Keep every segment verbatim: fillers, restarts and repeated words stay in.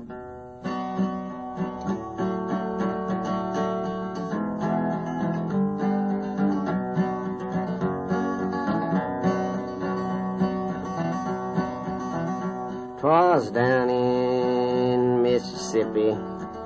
'Twas down in Mississippi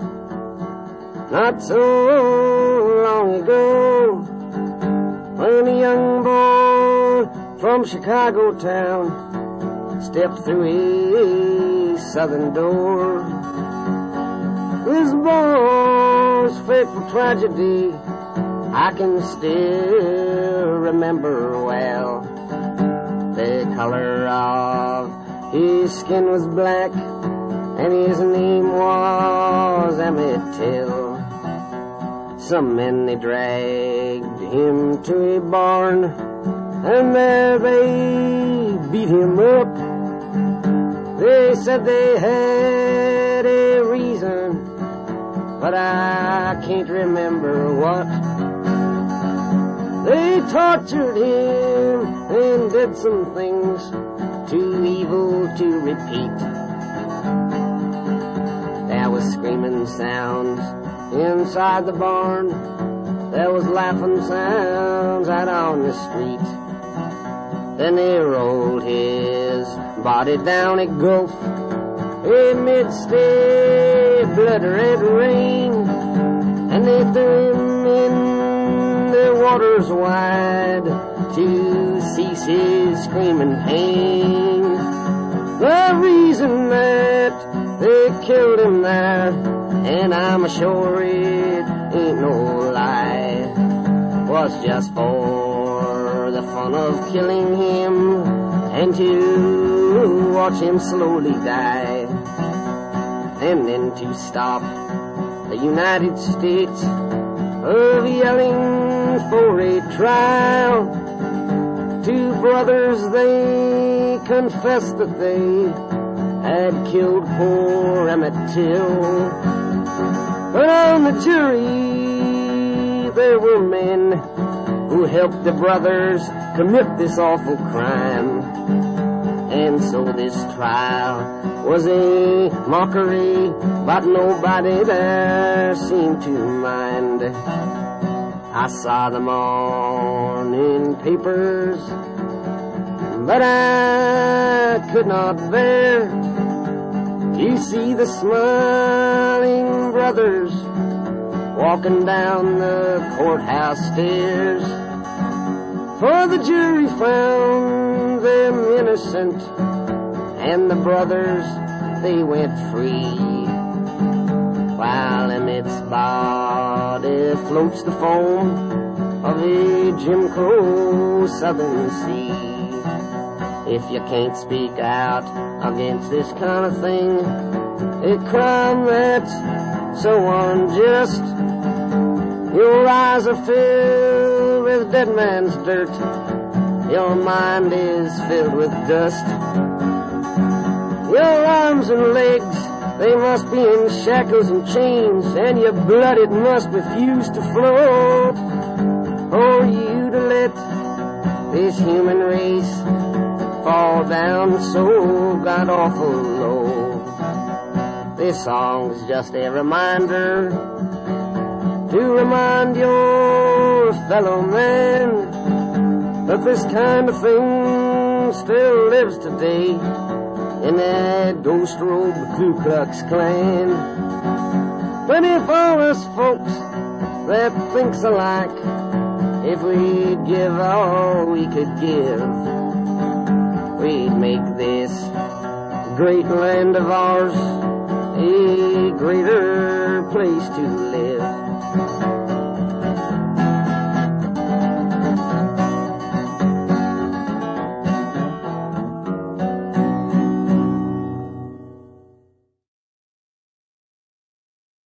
not so long ago, when a young boy from Chicago town stepped through a southern door. This boy's fateful tragedy I can still remember well. The color of his skin was black, and his name was Emmett Till. Some men, they dragged him to a barn, and there they beat him up. They said they had a reason, but I can't remember what. They tortured him and did some things too evil to repeat. There was screaming sounds inside the barn. There was laughing sounds out on the street. Then they rolled his body down a gulf amidst a blood-red rain, and they threw him in the waters wide to cease his screaming pain. The reason that they killed him there, and I'm sure it ain't no lie, was just for the fun of killing him and to watch him slowly die, and then to stop the United States of yelling for a trial. Two brothers, they confessed that they had killed poor Emmett Till. But on the jury, there were men who helped the brothers commit this awful crime. And so this trial was a mockery, but nobody there seemed to mind. I saw the morning papers, but I could not bear to see the smiling brothers walking down the courthouse stairs. For the jury found them innocent, and the brothers, they went free, while Emmett's body floats the foam of a Jim Crow southern sea. If you can't speak out against this kind of thing, a crime that's so unjust, your eyes are filled with dead man's dirt, your mind is filled with dust. Your arms and legs, they must be in shackles and chains, and your blood, it must refuse to flow for you to let this human race fall down so god-awful low. This song's just a reminder to remind your fellow man that this kind of thing still lives today in that ghost robe Ku Klux Klan. But if all us folks that thinks alike, if we'd give all we could give, we'd make this great land of ours a greater place to live.